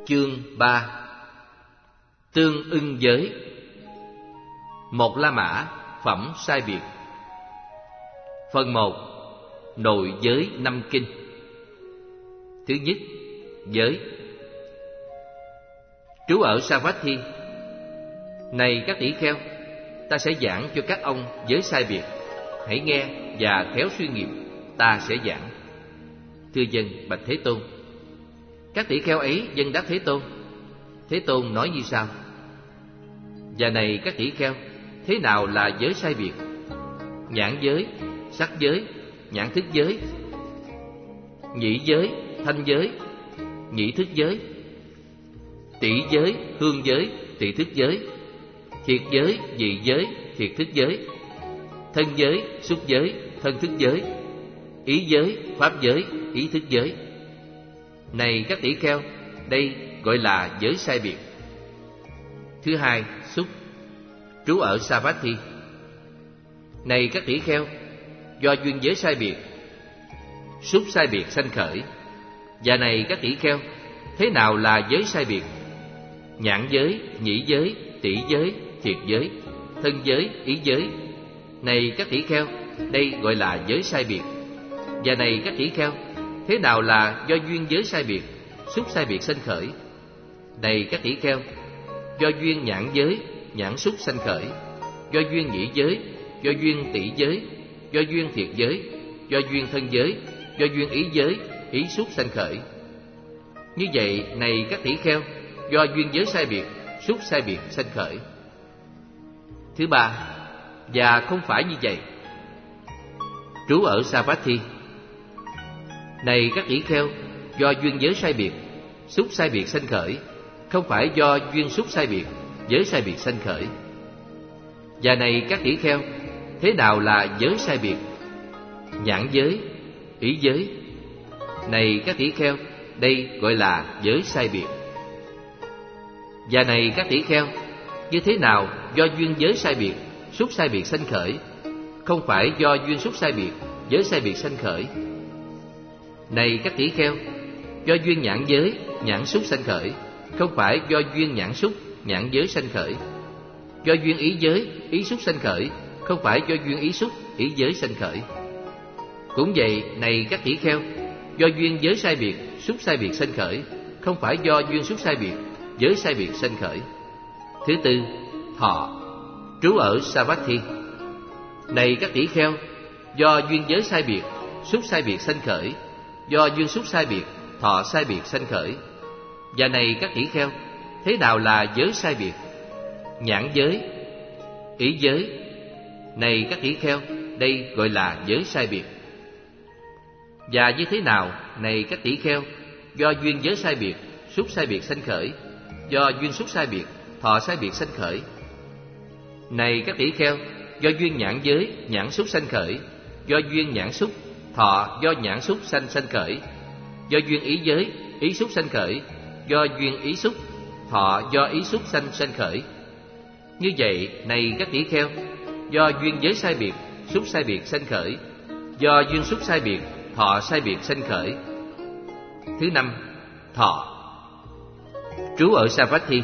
Chương 3. Tương ưng giới. Một La Mã, phẩm sai biệt. Phần 1. Nội giới năm kinh. Thứ nhất, giới. Trú ở Savatthi. Này các tỷ kheo, ta sẽ giảng cho các ông giới sai biệt. Hãy nghe và khéo suy nghiệm, ta sẽ giảng. Thưa dân, bạch Thế Tôn. Các tỷ kheo ấy dân đáp Thế Tôn. Thế Tôn nói như sau: Và này các tỷ kheo, thế nào là giới sai biệt? Nhãn giới, sắc giới, nhãn thức giới, nhĩ giới, thanh giới, nhĩ thức giới, tỷ giới, hương giới, tỷ thức giới, thiệt giới, vị giới, thiệt thức giới, thân giới, xúc giới, thân thức giới, ý giới, pháp giới, ý thức giới. Này các tỷ kheo, đây gọi là giới sai biệt. Thứ hai, xúc. Trú ở Savatthi. Này các tỷ kheo, do duyên giới sai biệt, xúc sai biệt sanh khởi. Và này các tỷ kheo, thế nào là giới sai biệt? Nhãn giới, nhĩ giới, tỷ giới, thiệt giới, thân giới, ý giới. Này các tỷ kheo, đây gọi là giới sai biệt. Và này các tỷ kheo, thế nào là do duyên giới sai biệt, xúc sai biệt sanh khởi? Này các tỷ kheo, do duyên nhãn giới, nhãn xúc sanh khởi, do duyên nhĩ giới, do duyên tỷ giới, do duyên thiệt giới, do duyên thân giới, do duyên ý giới, ý xúc sanh khởi. Như vậy, này các tỷ kheo, do duyên giới sai biệt, xúc sai biệt sanh khởi. Thứ ba, và không phải như vậy. Trú ở Savatthi. Này các tỷ kheo, do duyên giới sai biệt, xúc sai biệt sanh khởi, không phải do duyên xúc sai biệt, giới sai biệt sanh khởi. Và này các tỷ kheo, thế nào là giới sai biệt? Nhãn giới, ý giới. Này các tỷ kheo, đây gọi là giới sai biệt. Và này các tỷ kheo, như thế nào do duyên giới sai biệt, xúc sai biệt sanh khởi, không phải do duyên xúc sai biệt, giới sai biệt sanh khởi. Này các tỷ kheo, do duyên nhãn giới, nhãn xúc sanh khởi, không phải do duyên nhãn xúc, nhãn giới sanh khởi. Do duyên ý giới, ý xúc sanh khởi, không phải do duyên ý xúc, ý giới sanh khởi. Cũng vậy, này các tỷ kheo, do duyên giới sai biệt, xúc sai biệt sanh khởi, không phải do duyên xúc sai biệt, giới sai biệt sanh khởi. Thứ tư, thọ. Trú ở Savatthi. Này các tỷ kheo, do duyên giới sai biệt, xúc sai biệt sanh khởi, do duyên xúc sai biệt, thọ sai biệt sanh khởi. Và này các tỷ kheo, thế nào là giới sai biệt? Nhãn giới, ý giới. Này các tỷ kheo, đây gọi là giới sai biệt. Và như thế nào, này các tỷ kheo, do duyên giới sai biệt, xúc sai biệt sanh khởi, do duyên xúc sai biệt, thọ sai biệt sanh khởi. Này các tỷ kheo, do duyên nhãn giới, nhãn xúc sanh khởi, do duyên nhãn xúc, thọ do nhãn xúc sanh sanh khởi, do duyên ý giới, ý xúc sanh khởi, do duyên ý xúc, thọ do ý xúc sanh sanh khởi. Như vậy, này các tỷ kheo, do duyên giới sai biệt, xúc sai biệt sanh khởi, do duyên xúc sai biệt, thọ sai biệt sanh khởi. Thứ năm, thọ. Trú ở Savatthi.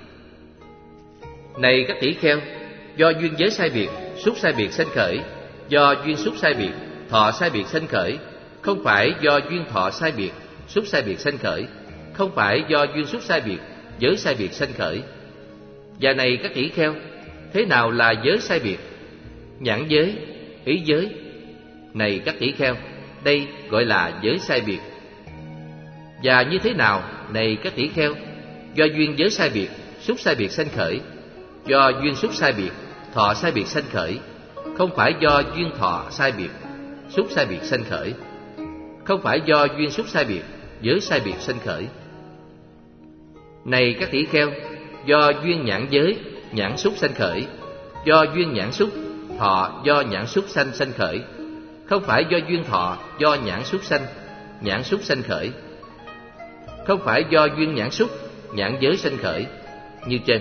Này các tỷ kheo, do duyên giới sai biệt, xúc sai biệt sanh khởi, do duyên xúc sai biệt, thọ sai biệt sanh khởi, không phải do duyên thọ sai biệt, xúc sai biệt sanh khởi, không phải do duyên xúc sai biệt, giới sai biệt sanh khởi. Và này các tỷ kheo, thế nào là giới sai biệt? Nhãn giới, ý giới. Này các tỷ kheo, đây gọi là giới sai biệt. Và như thế nào, này các tỷ kheo, do duyên giới sai biệt, xúc sai biệt sanh khởi, do duyên xúc sai biệt, thọ sai biệt sanh khởi, không phải do duyên thọ sai biệt, xúc sai biệt sanh khởi, không phải do duyên xúc sai biệt, giới sai biệt sanh khởi. Này các tỷ kheo, do duyên nhãn giới, nhãn xúc sanh khởi, do duyên nhãn xúc, thọ do nhãn xúc sanh sanh khởi, không phải do duyên thọ do nhãn xúc sanh khởi, không phải do duyên nhãn xúc, nhãn giới sanh khởi. Như trên.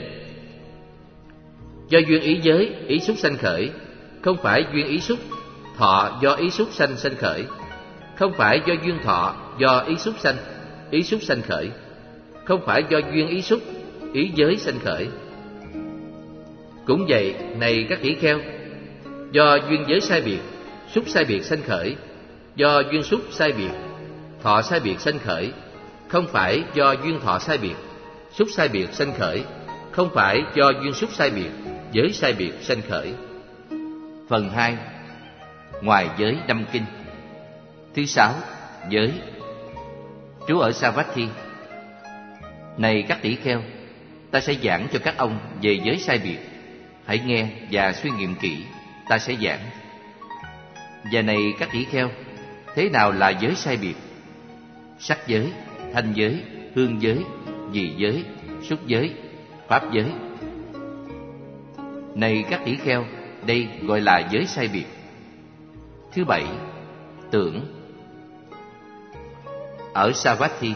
Do duyên ý giới, ý xúc sanh khởi, không phải duyên ý xúc, thọ do ý xúc sanh sanh khởi, không phải do duyên thọ do ý xúc sanh khởi, không phải do duyên ý xúc, ý giới sanh khởi. Cũng vậy, này các tỷ kheo, do duyên giới sai biệt, xúc sai biệt sanh khởi, do duyên xúc sai biệt, thọ sai biệt sanh khởi, không phải do duyên thọ sai biệt, xúc sai biệt sanh khởi, không phải do duyên xúc sai biệt, giới sai biệt sanh khởi. Phần 2. Ngoài giới 5 kinh. Thứ 6. Giới. Trú ở Savatthi. Này các tỷ kheo, ta sẽ giảng cho các ông về giới sai biệt. Hãy nghe và suy nghiệm kỹ, ta sẽ giảng. Và này các tỷ kheo, thế nào là giới sai biệt? Sắc giới, thanh giới, hương giới, vị giới, xúc giới, pháp giới. Này các tỷ kheo, đây gọi là giới sai biệt. Thứ 7. Tưởng. Ở Savatthi.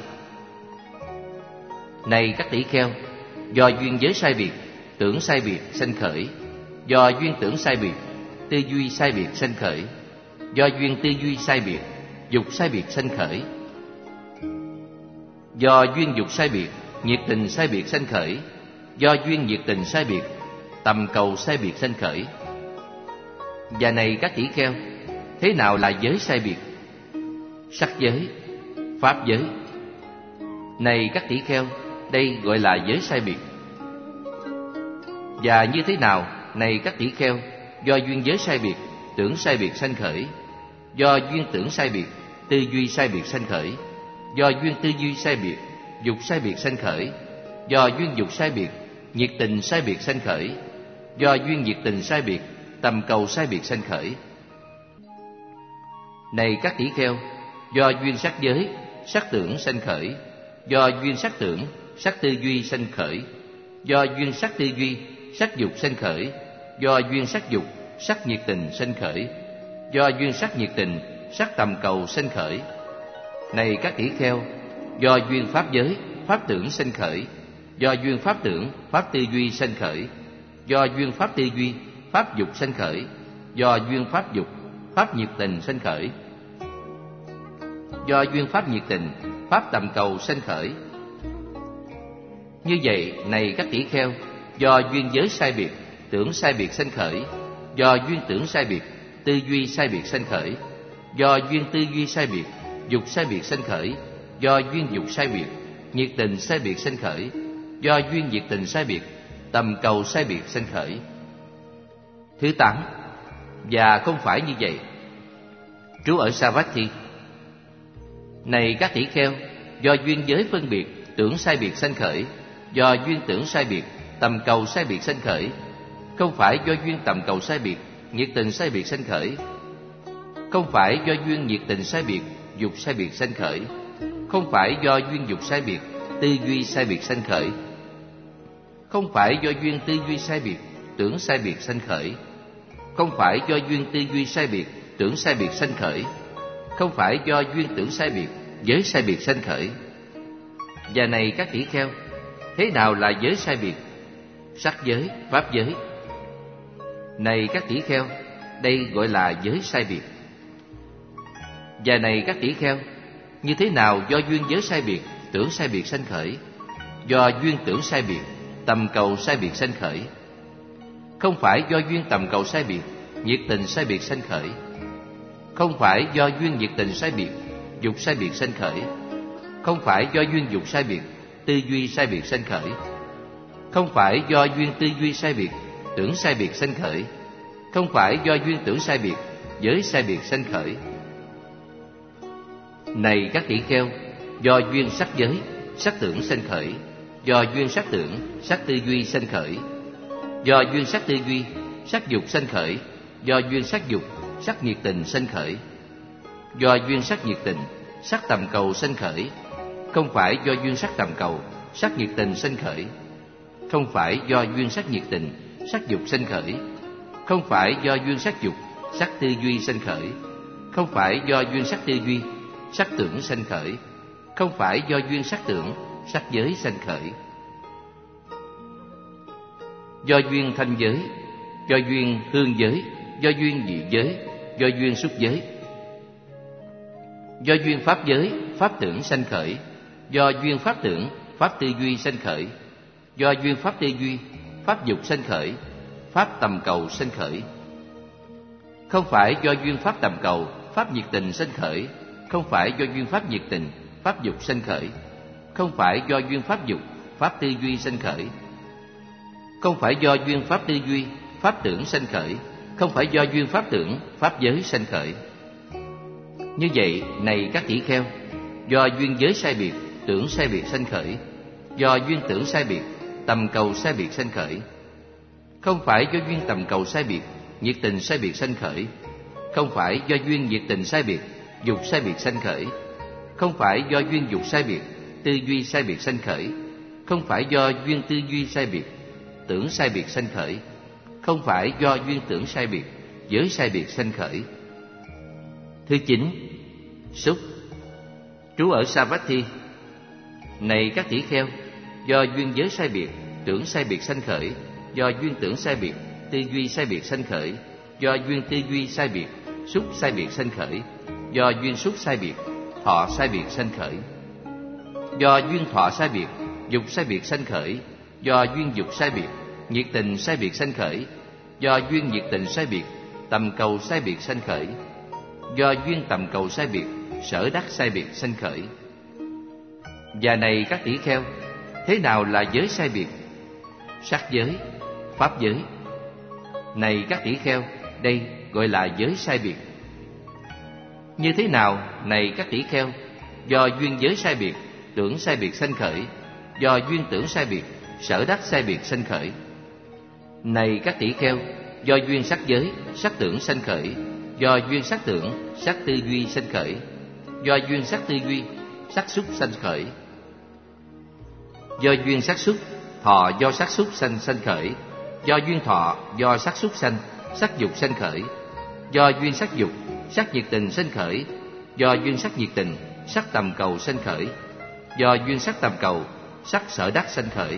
Này các tỷ kheo, do duyên giới sai biệt, tưởng sai biệt sanh khởi, do duyên tưởng sai biệt, tư duy sai biệt sanh khởi, do duyên tư duy sai biệt, dục sai biệt sanh khởi, do duyên dục sai biệt, nhiệt tình sai biệt sanh khởi, do duyên nhiệt tình sai biệt, tầm cầu sai biệt sanh khởi. Và này các tỷ kheo, thế nào là giới sai biệt? Sắc giới, pháp giới. Này các tỷ kheo, đây gọi là giới sai biệt. Và như thế nào, này các tỷ kheo, do duyên giới sai biệt, tưởng sai biệt sanh khởi, do duyên tưởng sai biệt, tư duy sai biệt sanh khởi, do duyên tư duy sai biệt, dục sai biệt sanh khởi, do duyên dục sai biệt, nhiệt tình sai biệt sanh khởi, do duyên nhiệt tình sai biệt, tầm cầu sai biệt sanh khởi. Này các tỷ kheo, do duyên sắc giới, sắc tưởng sanh khởi, do duyên sắc tưởng, sắc tư duy sanh khởi, do duyên sắc tư duy, sắc dục sanh khởi, do duyên sắc dục, sắc nhiệt tình sanh khởi, do duyên sắc nhiệt tình, sắc tầm cầu sanh khởi. Này các tỷ kheo, do duyên pháp giới, pháp tưởng sanh khởi, do duyên pháp tưởng, pháp tư duy sanh khởi, do duyên pháp tư duy, pháp dục sanh khởi, do duyên pháp dục, pháp nhiệt tình sanh khởi, do duyên pháp nhiệt tình, pháp tầm cầu sanh khởi. Như vậy, này các tỷ kheo, do duyên giới sai biệt, tưởng sai biệt sanh khởi, do duyên tưởng sai biệt, tư duy sai biệt sanh khởi, do duyên tư duy sai biệt, dục sai biệt sanh khởi, do duyên dục sai biệt, nhiệt tình sai biệt sanh khởi, do duyên nhiệt tình sai biệt, tầm cầu sai biệt sanh khởi. Thứ 8. Và không phải như vậy. Trú ở Savatthi. Này các tỷ kheo, do duyên giới phân biệt, tưởng sai biệt sanh khởi, do duyên tưởng sai biệt, tầm cầu sai biệt sanh khởi, không phải do duyên tầm cầu sai biệt, nhiệt tình sai biệt sanh khởi, không phải do duyên nhiệt tình sai biệt, dục sai biệt sanh khởi, không phải do duyên dục sai biệt, tư duy sai biệt sanh khởi, không phải do duyên tư duy sai biệt, tưởng sai biệt sanh khởi, không phải do duyên tư duy sai biệt, tưởng sai biệt sanh khởi, không phải do duyên tưởng sai biệt, giới sai biệt sanh khởi. Và này các tỷ kheo, thế nào là giới sai biệt? Sắc giới, pháp giới. Này các tỷ kheo, đây gọi là giới sai biệt. Và này các tỷ kheo, như thế nào do duyên giới sai biệt, tưởng sai biệt sanh khởi, do duyên tưởng sai biệt, tầm cầu sai biệt sanh khởi, không phải do duyên tầm cầu sai biệt, nhiệt tình sai biệt sanh khởi, không phải do duyên nhiệt tình sai biệt, dục sai biệt sanh khởi, không phải do duyên dục sai biệt, tư duy sai biệt sanh khởi, không phải do duyên tư duy sai biệt, tưởng sai biệt sanh khởi, không phải do duyên tưởng sai biệt, giới sai biệt sanh khởi. Này các tỷ kheo, do duyên sắc giới, sắc tưởng sanh khởi, do duyên sắc tưởng, sắc tư duy sanh khởi, do duyên sắc tư duy, sắc dục sanh khởi, do duyên sắc dục, sắc nhiệt tình sanh khởi, do duyên sắc nhiệt tình, sắc tầm cầu sanh khởi, không phải do duyên sắc tầm cầu, sắc nhiệt tình sanh khởi, không phải do duyên sắc nhiệt tình, sắc dục sanh khởi, không phải do duyên sắc dục, sắc tư duy sanh khởi, không phải do duyên sắc tư duy, sắc tưởng sanh khởi, không phải do duyên sắc tưởng, sắc giới sanh khởi. Do duyên thanh giới, do duyên hương giới, do duyên vị giới, do duyên xúc giới, do duyên pháp giới, pháp tưởng sanh khởi, do duyên pháp tưởng, pháp tư duy sanh khởi. Do duyên pháp tư duy, pháp dục sanh khởi, pháp tầm cầu sanh khởi. Không phải do duyên pháp tầm cầu, pháp nhiệt tình sanh khởi. Không phải do duyên pháp nhiệt tình, pháp dục sanh khởi. Không phải do duyên pháp dục, pháp tư duy sanh khởi. Không phải do duyên pháp tư duy, pháp tưởng sanh khởi. Không phải do duyên pháp tưởng, pháp giới sanh khởi. Như vậy, này các tỷ kheo, do duyên giới sai biệt, tưởng sai biệt sanh khởi. Do duyên tưởng sai biệt, tầm cầu sai biệt sanh khởi. Không phải do duyên tầm cầu sai biệt, nhiệt tình sai biệt sanh khởi. Không phải do duyên nhiệt tình sai biệt, dục sai biệt sanh khởi. Không phải do duyên dục sai biệt, tư duy sai biệt sanh khởi. Không phải do duyên tư duy sai biệt, tưởng sai biệt sanh khởi. Không phải do duyên tưởng sai biệt, giới sai biệt sanh khởi. Thứ 9. Xúc. Trú ở Savatthi. Này các tỷ kheo, do duyên giới sai biệt, tưởng sai biệt sanh khởi. Do duyên tưởng sai biệt, tư duy sai biệt sanh khởi. Do duyên tư duy sai biệt, xúc sai biệt sanh khởi. Do duyên xúc sai biệt, thọ sai biệt sanh khởi. Do duyên thọ sai biệt, dục sai biệt sanh khởi. Do duyên dục sai biệt, nhiệt tình sai biệt sanh khởi. Do duyên nhiệt tình sai biệt, tầm cầu sai biệt sanh khởi. Do duyên tầm cầu sai biệt, sở đắc sai biệt sanh khởi. Và này các tỷ kheo, thế nào là giới sai biệt? Sắc giới, pháp giới. Này các tỷ kheo, đây gọi là giới sai biệt. Như thế nào, này các tỷ kheo, do duyên giới sai biệt, tưởng sai biệt sanh khởi. Do duyên tưởng sai biệt, sở đắc sai biệt sanh khởi. Này các tỷ kheo, do duyên sắc giới, sắc tưởng sanh khởi. Do duyên sắc tưởng, sắc tư duy sanh khởi. Do duyên sắc tư duy, sắc xúc sanh khởi. Do duyên sắc xúc, thọ do sắc xúc sanh sanh khởi. Do duyên thọ, do sắc xúc sanh, sắc dục sanh khởi. Do duyên sắc dục, sắc nhiệt tình sanh khởi. Do duyên sắc nhiệt tình, sắc tầm cầu sanh khởi. Do duyên sắc tầm cầu, sắc sở đắc sanh khởi.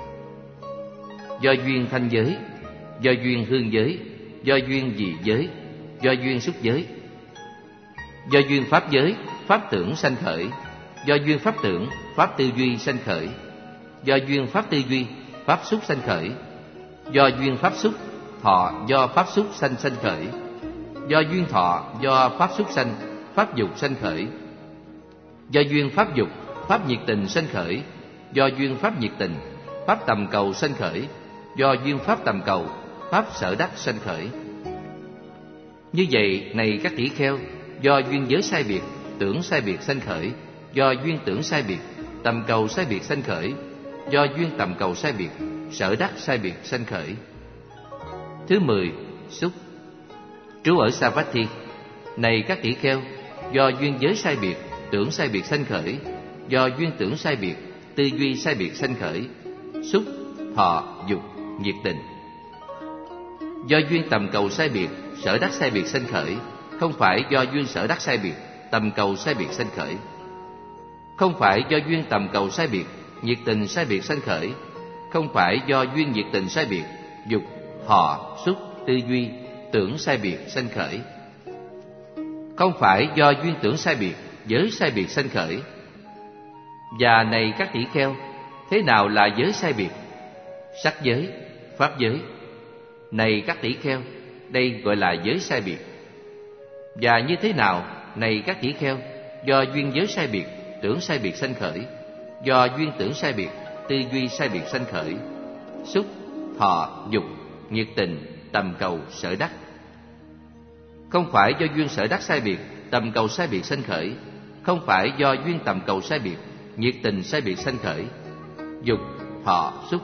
Do duyên thanh giới, do duyên hương giới, do duyên dị giới, do duyên xúc giới. Do duyên pháp giới, pháp tưởng sanh khởi. Do duyên pháp tưởng, pháp tư duy sanh khởi. Do duyên pháp tư duy, pháp xúc sanh khởi. Do duyên pháp xúc, thọ do pháp xúc sanh sanh khởi. Do duyên thọ, do pháp xúc sanh, pháp dục sanh khởi. Do duyên pháp dục, pháp nhiệt tình sanh khởi. Do duyên pháp nhiệt tình, pháp tầm cầu sanh khởi. Do duyên pháp tầm cầu, pháp sở đắc sanh khởi. Như vậy, này các tỷ kheo, do duyên giới sai biệt, tưởng sai biệt sanh khởi. Do duyên tưởng sai biệt, tầm cầu sai biệt sanh khởi. Do duyên tầm cầu sai biệt, sở đắc sai biệt sanh khởi. Thứ 10. Xúc. Trú ở Savatthi. Này các tỷ kheo, do duyên giới sai biệt, tưởng sai biệt sanh khởi. Do duyên tưởng sai biệt, tư duy sai biệt sanh khởi. Xúc, thọ, dục, nhiệt tình. Do duyên tầm cầu sai biệt, sở đắc sai biệt sanh khởi. Không phải do duyên sở đắc sai biệt, tầm cầu sai biệt sanh khởi. Không phải do duyên tầm cầu sai biệt, nhiệt tình sai biệt sanh khởi. Không phải do duyên nhiệt tình sai biệt, dục, thọ, xúc, tư duy, tưởng sai biệt sanh khởi. Không phải do duyên tưởng sai biệt, giới sai biệt sanh khởi. Và này các tỷ kheo, thế nào là giới sai biệt? Sắc giới, pháp giới. Này các tỷ kheo, đây gọi là giới sai biệt. Và như thế nào, này các tỷ kheo, do duyên giới sai biệt, tưởng sai biệt sanh khởi. Do duyên tưởng sai biệt, tư duy sai biệt sanh khởi. Xúc, thọ, dục, nhiệt tình, tầm cầu, sở đắc. Không phải do duyên sở đắc sai biệt, tầm cầu sai biệt sanh khởi. Không phải do duyên tầm cầu sai biệt, nhiệt tình sai biệt sanh khởi. Dục, thọ, xúc.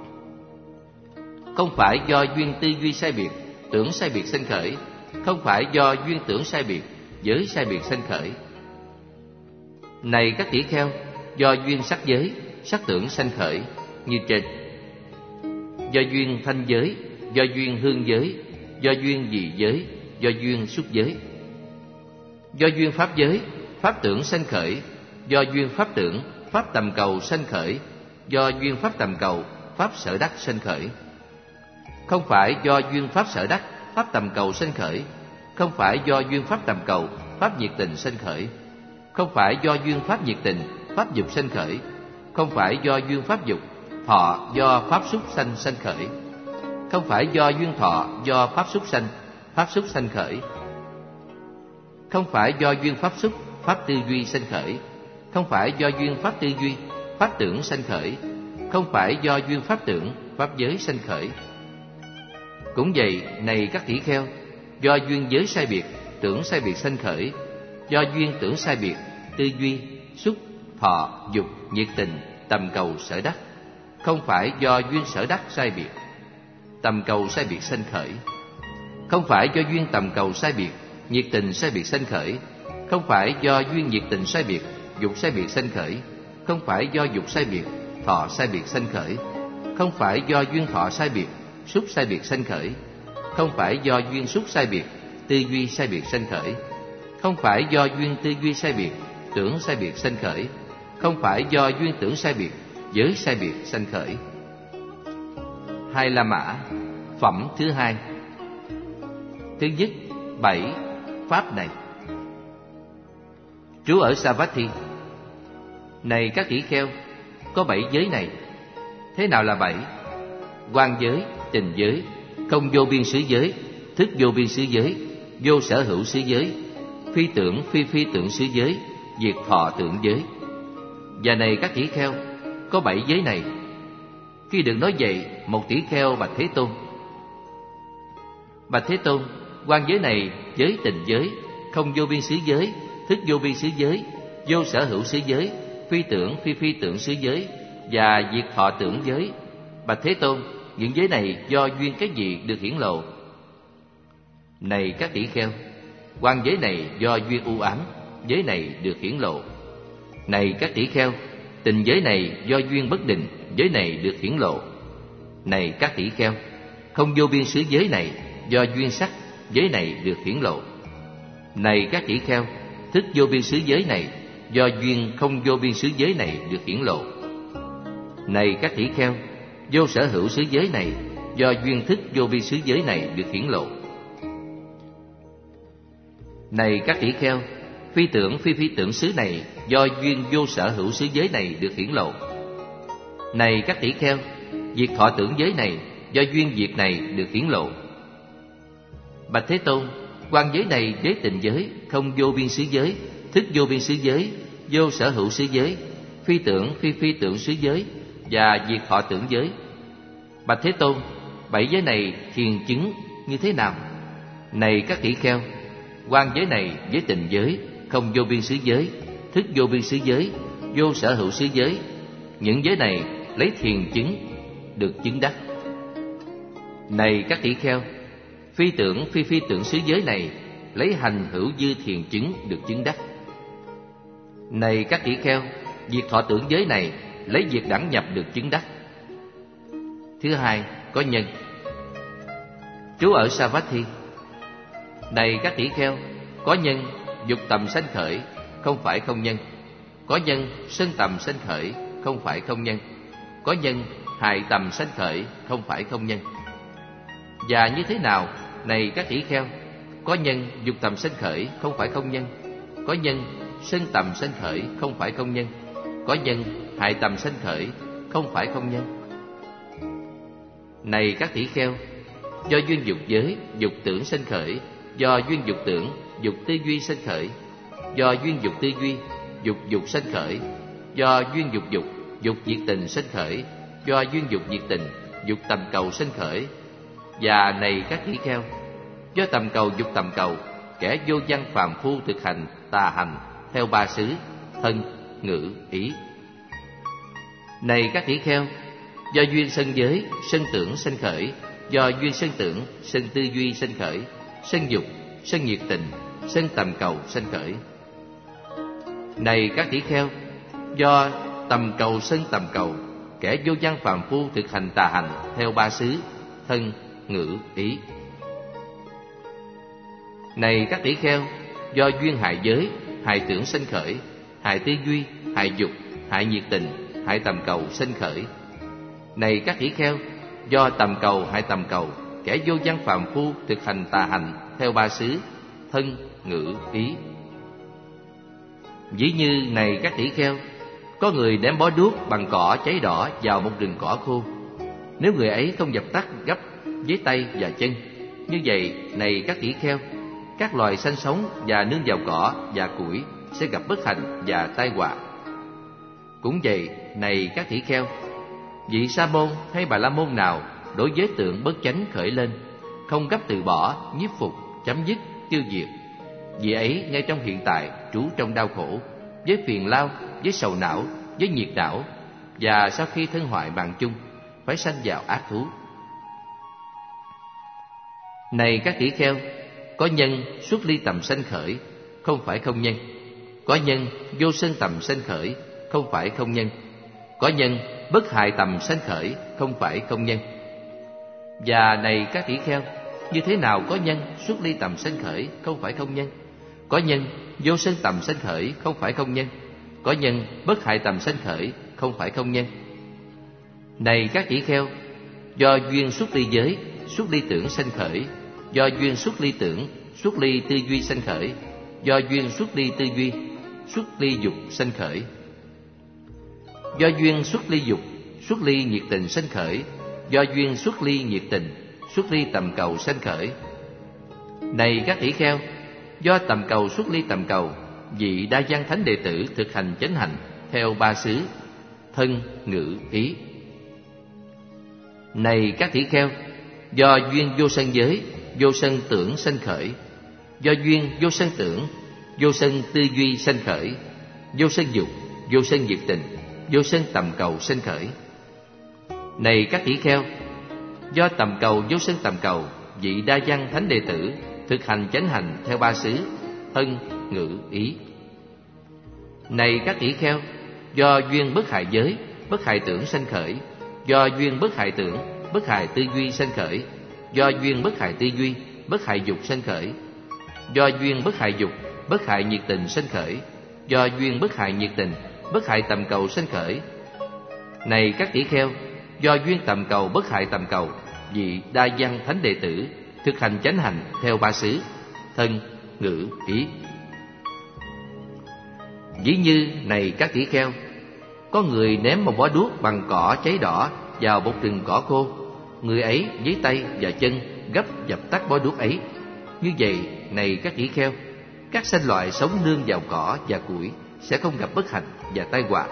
Không phải do duyên tư duy sai biệt, tưởng sai biệt sanh khởi. Không phải do duyên tưởng sai biệt, giới sai biệt sanh khởi. Này các tỷ kheo, do duyên sắc giới, sắc tưởng sanh khởi như trên. Do duyên thanh giới, do duyên hương giới, do duyên dị giới, do duyên xúc giới. Do duyên pháp giới, pháp tưởng sanh khởi. Do duyên pháp tưởng, pháp tầm cầu sanh khởi. Do duyên pháp tầm cầu, pháp sở đắc sanh khởi. Không phải do duyên pháp sở đắc, pháp tầm cầu sanh khởi. Không phải do duyên pháp tầm cầu, pháp nhiệt tình sanh khởi. Không phải do duyên pháp nhiệt tình, pháp dục sanh khởi. không phải do duyên pháp dục. Thọ do pháp xúc sanh sanh khởi, không phải do duyên thọ do pháp xúc sanh khởi. Không phải do duyên pháp xúc, pháp tư duy sanh khởi, không phải do duyên pháp tư duy, pháp tưởng sanh khởi, không phải do duyên pháp tưởng, pháp giới sanh khởi. Cũng vậy, này các tỷ kheo, do duyên giới sai biệt, tưởng sai biệt sanh khởi, do duyên tưởng sai biệt, tư duy, xúc, thọ, dục, nhiệt tình, tầm cầu, sở đắc, không phải do duyên sở đắc sai biệt, tầm cầu sai biệt sanh khởi, không phải do duyên tầm cầu sai biệt, nhiệt tình sai biệt sanh khởi, không phải do duyên nhiệt tình sai biệt, dục sai biệt sanh khởi, không phải do dục sai biệt, thọ sai biệt sanh khởi, không phải do duyên thọ sai biệt, xúc sai biệt sanh khởi, không phải do duyên xúc sai biệt, tư duy sai biệt sanh khởi, không phải do duyên tư duy sai biệt, tưởng sai biệt sanh khởi, không phải do duyên tưởng sai biệt, giới sai biệt sanh khởi. Hai La Mã, phẩm thứ hai. Thứ nhất, 7 pháp này. Trú ở Savatthi. Này các tỷ kheo, có 7 giới này. Thế nào là 7? Quan giới, tình giới, không vô biên xứ giới, thức vô biên xứ giới, vô sở hữu xứ giới, phi tưởng phi phi tưởng xứ giới, diệt thọ tưởng giới. Và này các tỷ kheo, có 7 giới này. Khi được nói vậy, một tỷ kheo bạch Thế Tôn: Bạch Thế Tôn, quan giới này, giới tình giới, không vô biên xứ giới, thức vô biên xứ giới, vô sở hữu xứ giới, phi tưởng phi phi tưởng xứ giới và diệt thọ tưởng giới. Bạch Thế Tôn, những giới này do duyên cái gì được hiển lộ? Này các tỷ kheo, quan giới này do duyên u ám, giới này được hiển lộ. Này các tỷ kheo, tình giới này do duyên bất định, giới này được hiển lộ. Này các tỷ kheo, không vô biên xứ giới này do duyên sắc, giới này được hiển lộ. Này các tỷ kheo, thức vô biên xứ giới này do duyên không vô biên xứ giới này được hiển lộ. Này các tỷ kheo, vô sở hữu xứ giới này do duyên thức vô biên xứ giới này được hiển lộ. Này các tỷ kheo, phi tưởng phi phi tưởng xứ này do duyên vô sở hữu xứ giới này được hiển lộ. Này các tỷ kheo, diệt thọ tưởng giới này do duyên diệt này được hiển lộ. Bạch Thế Tôn, quan giới này giới tình giới, không vô biên xứ giới, thức vô biên xứ giới, vô sở hữu xứ giới, phi tưởng phi phi tưởng xứ giới và diệt thọ tưởng giới. Bạch Thế Tôn, 7 giới này thiền chứng như thế nào? Này các tỷ kheo, quan giới này giới tình giới, không vô biên xứ giới, thức vô biên xứ giới, vô sở hữu xứ giới. Những giới này lấy thiền chứng được chứng đắc. Này các tỷ kheo, phi tưởng phi phi tưởng xứ giới này lấy hành hữu dư thiền chứng được chứng đắc. Này các tỷ kheo, diệt thọ tưởng giới này lấy diệt đẳng nhập được chứng đắc. Thứ hai, có nhân. Trú ở Savatthi. Này các tỷ kheo, có nhân dục tầm sanh khởi, không phải không nhân. Có nhân sân tầm sanh khởi, không phải không nhân. Có nhân hại tầm sanh khởi, không phải không nhân. Và như thế nào, này các tỷ kheo, có nhân dục tầm sanh khởi, không phải không nhân. Có nhân sân tầm sanh khởi, không phải không nhân. Có nhân hại tầm sanh khởi, không phải không nhân. Này các tỷ kheo, do duyên dục giới, dục tưởng sanh khởi, do duyên dục tưởng, dục tư duy sanh khởi, do duyên dục tư duy, dục dục sanh khởi, do duyên dục dục, dục diệt tình sanh khởi, do duyên dục diệt tình, dục tầm cầu sanh khởi. Và này các tỷ kheo, do tầm cầu dục tầm cầu, kẻ vô văn phàm phu thực hành tà hành theo 3 xứ: thân, ngữ, ý. Này các tỷ kheo, do duyên sân giới, sân tưởng sanh khởi, do duyên sân tưởng, sân tư duy sanh khởi, sân dục, sân nhiệt tình, sân tầm cầu sanh khởi. Này các tỷ kheo, do tầm cầu sân tầm cầu, kẻ vô văn phàm phu thực hành tà hành theo 3 xứ: thân, ngữ, ý. Này các tỷ kheo, do duyên hại giới, hại tưởng sanh khởi, hại tư duy, hại dục, hại nhiệt tình, hại tầm cầu sanh khởi. Này các tỷ kheo, do tầm cầu hại tầm cầu, kẻ vô văn phàm phu thực hành tà hành theo 3 xứ: thân, ngữ, ý. Ví như này các tỷ kheo, Có người ném bó đuốc bằng cỏ cháy đỏ vào một rừng cỏ khô. Nếu người ấy không dập tắt gấp với tay và chân, như vậy, này các tỷ kheo, các loài sanh sống và nương vào cỏ và củi sẽ gặp bất hạnh và tai họa. Cũng vậy, này các tỷ kheo, vị sa môn hay bà la môn nào đối với tượng bất chánh khởi lên, không gấp từ bỏ, nhiếp phục, chấm dứt, tiêu diệt, vị ấy ngay trong hiện tại trú trong đau khổ, với phiền lao, với sầu não, với nhiệt não, và sau khi thân hoại mạng chung, phải sanh vào ác thú. Này các tỷ kheo, có nhân xuất ly tầm sanh khởi, không phải không nhân. Có nhân vô sân tầm sanh khởi, không phải không nhân. Có nhân bất hại tầm sanh khởi, không phải không nhân. Và này các tỷ kheo, như thế nào có nhân xuất ly tầm sanh khởi, không phải không nhân? Có nhân vô sân tầm sanh khởi, không phải không nhân. Có nhân bất hại tầm sanh khởi, không phải không nhân. Này các tỷ kheo, do duyên xuất ly giới, xuất ly tưởng sanh khởi. Do duyên xuất ly tưởng, xuất ly tư duy sanh khởi. Do duyên xuất ly tư duy, xuất ly dục sanh khởi. Do duyên xuất ly dục, xuất ly nhiệt tình sanh khởi. Do duyên xuất ly nhiệt tình, xuất ly tầm cầu sanh khởi. Này các tỷ kheo, do tầm cầu xuất ly tầm cầu, vị đa văn thánh đệ tử thực hành chánh hạnh theo ba xứ: thân, ngữ, ý. Này các tỷ kheo, do duyên vô sân giới, vô sân tưởng sanh khởi. Do duyên vô sân tưởng, vô sân tư duy sanh khởi. Vô sân dục, vô sân nhiệt tình, vô sân tầm cầu sanh khởi. Này các tỷ kheo, do tầm cầu vô sân tầm cầu, vị đa văn thánh đệ tử thực hành chánh hành theo ba xứ: thân, ngữ, ý. Này các tỷ kheo, do duyên bất hại giới, bất hại tưởng sanh khởi. Do duyên bất hại tưởng, bất hại tư duy sanh khởi. Do duyên bất hại tư duy, bất hại dục sanh khởi. Do duyên bất hại dục, bất hại nhiệt tình sanh khởi. Do duyên bất hại nhiệt tình, bất hại tầm cầu sanh khởi. Này các tỷ kheo, do duyên tầm cầu bất hại tầm cầu, vị đa văn thánh đệ tử thực hành chánh hành theo ba xứ: thân, ngữ, ý. Ví như này các tỷ kheo, có người ném một bó đuốc bằng cỏ cháy đỏ vào một rừng cỏ khô. Người ấy với tay và chân gấp dập tắt bó đuốc ấy. Như vậy, này các tỷ kheo, các sanh loại sống nương vào cỏ và củi sẽ không gặp bất hạnh và tai họa.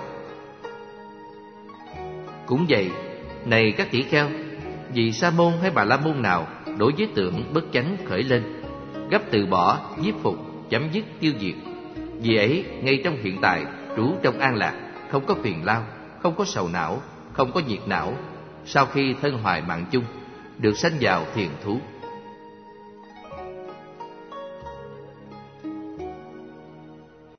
Cũng vậy, này các tỷ kheo, vị sa môn hay bà la môn nào đối với tượng bất chánh khởi lên, gấp từ bỏ, nhiếp phục, chấm dứt, tiêu diệt, vị ấy ngay trong hiện tại trú trong an lạc, không có phiền lao, không có sầu não, không có nhiệt não, sau khi thân hoại mạng chung, được sanh vào thiền thú.